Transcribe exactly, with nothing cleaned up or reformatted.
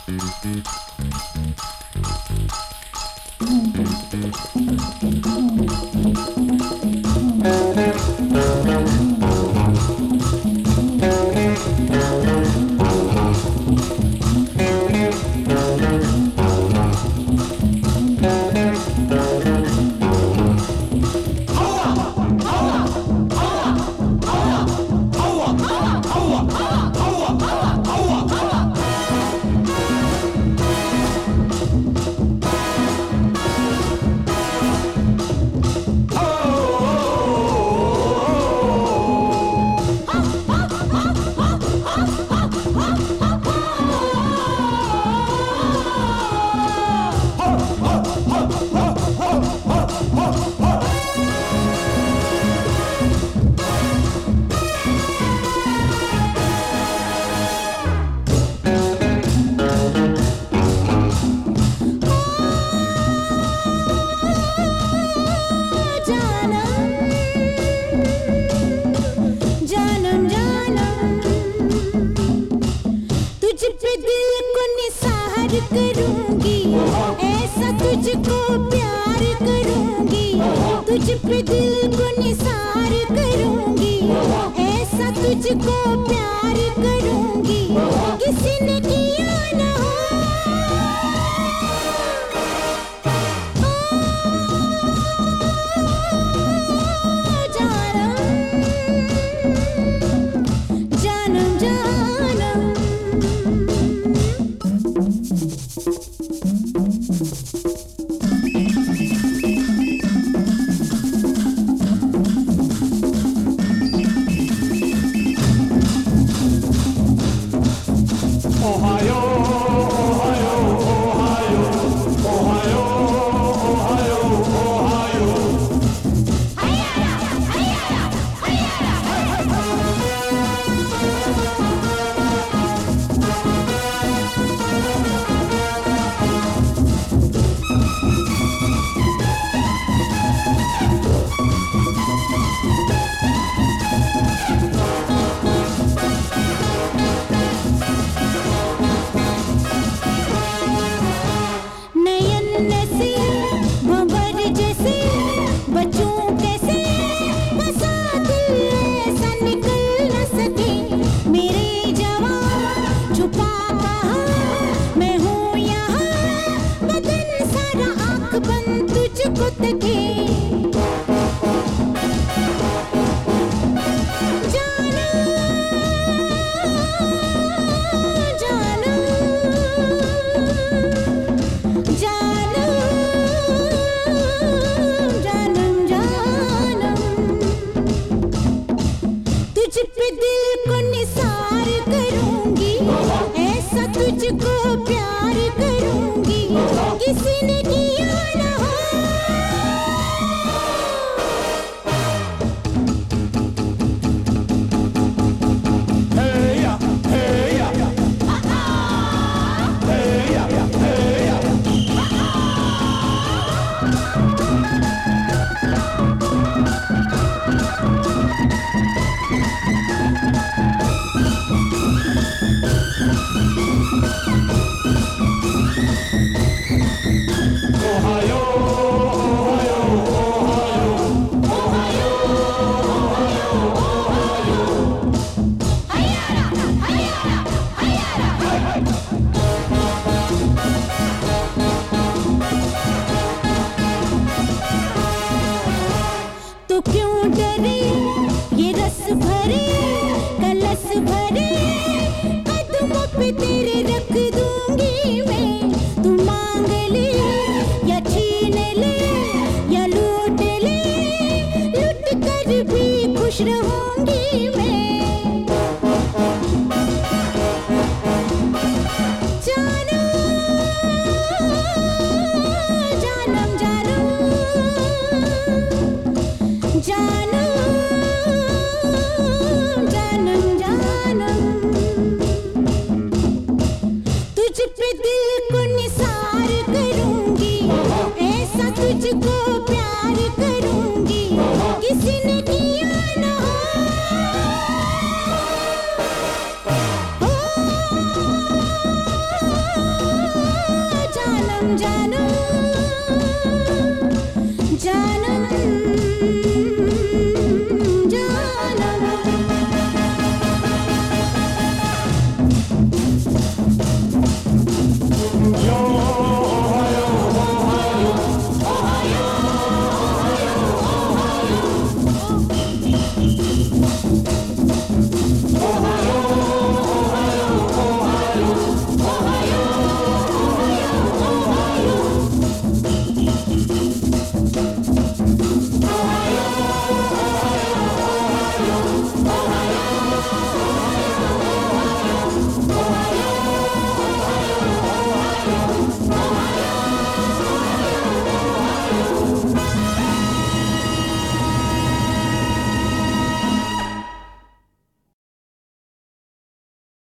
करूंगी, ऐसा तुझको प्यार करूंगी, तुझ पे दिल को निसार करूंगी, ऐसा तुझको प्यार करूंगी, किसी ने किया ना हो। जानम जानम Ohio, Ohio, Ohio, Ohio, Ohio, Ohio. तुझको प्यार करूंगी, किसी ने किया ना हो। Hey ya, hey ya, hey ya, hey ya. Ohio, Ohio, Ohio, Ohio, Ohio, Ohio. Hayara, hayara, hayara. तो क्यों डरे ये रस भरे कलस भरे कदमों पे तेरे रख दूंगी मैं, तू मांग ले या छीन ले या लूट ले, लूट कर भी खुश रहूंगी।